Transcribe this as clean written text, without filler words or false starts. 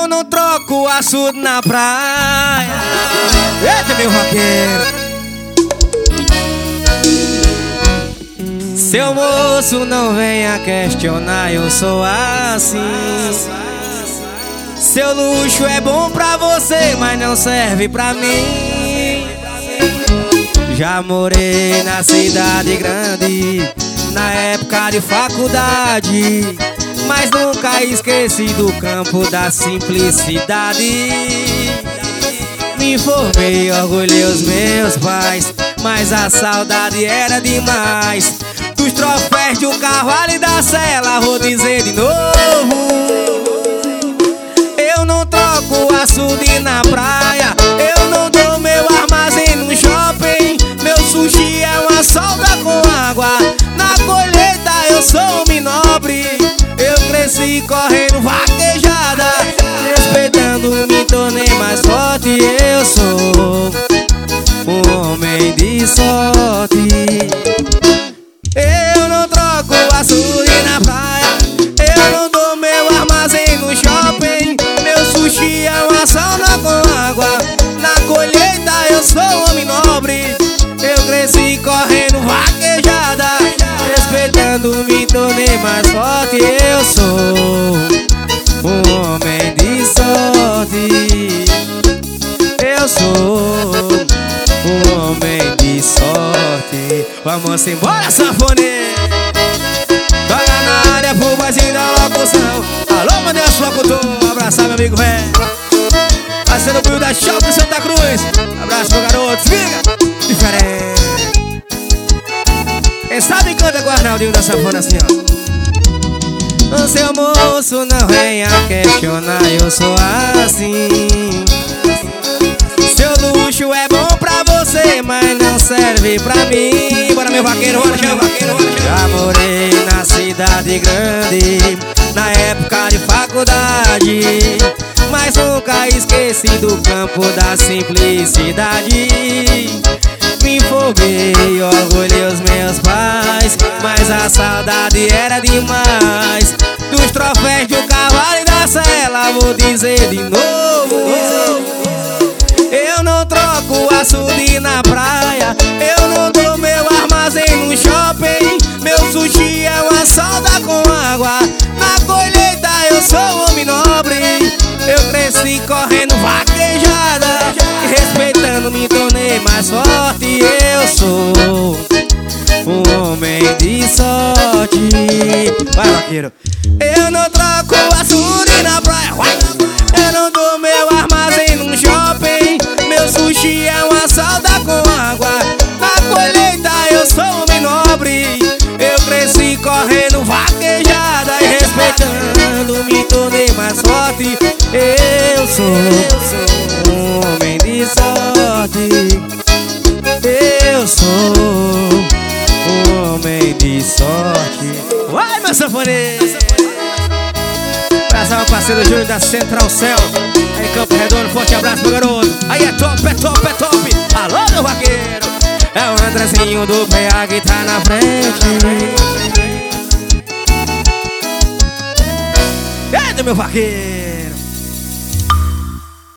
Eu não troco açude na praia. Eita, meu vaqueiro. Seu moço, não venha questionar, eu sou assim. Seu luxo é bom pra você, mas não serve pra mim. Já morei na cidade grande, na época de faculdade, mas nunca esqueci do campo da simplicidade. Me formei, orgulhei os meus pais, mas a saudade era demais. Dos troféus de um cavalo e da sela, vou dizer de novo: eu não troco açude na praia, eu não dou meu armazém no shopping. Meu sushi é uma solda com água, na colheita eu sou homem nobre. Eu cresci correndo vaquejada, respeitando, me tornei mais forte. Eu sou um homem de sorte. Eu não troco açude na praia, eu não dou meu armazém no shopping. Meu sushi é uma sauna com água, na colheita eu sou homem nobre. Eu cresci correndo vaquejada, respeitando, me tornei mais forte. Eu sou um homem de sorte. Eu sou um homem de sorte. Vamos embora, sanfoneiro. Toca na área pro vozinho da locução. Alô, meu Deus, locutor. Abraçar meu amigo velho, parceiro do da Shopping Santa Cruz. Abraço pro garoto, fica diferente. Quem sabe canta com o Arnaldinho da sanfona assim, ó. O seu moço, não venha questionar, eu sou assim. Seu luxo é bom pra você, mas não serve pra mim. Bora, meu vaqueiro, bora, meu vaqueiro, bora. Já morei na cidade grande, na época de faculdade, mas nunca esqueci do campo da simplicidade. Me formei, orgulhei os meus pais, mas a saudade era demais. Dos troféus de um cavalo e da sela, vou dizer de novo: eu não troco açude na praia, eu não dou meu armazém no shopping. Meu sushi é uma solda com água, na colheita eu sou homem nobre. Eu cresci correndo vaquejada, respeitando, me tornei mais forte. Eu sou um homem de sorte. Vai, vaqueiro. Eu não troco açude na praia, eu não dou meu armazém no shopping. Meu sushi é uma solda com água, na colheita eu sou homem nobre. Eu cresci correndo vaquejada e respeitando, me tornei mais forte. Eu sou um homem de sorte. Eu sou um homem de sorte. Vai, meu sanfoneiro. Abraçar o parceiro Júlio da Central Cell, aí em Campo Redondo, forte abraço, meu garoto. Aí é top, é top, é top. Alô, meu vaqueiro. É o Andrezinho do PA que tá na frente. Eita, meu vaqueiro.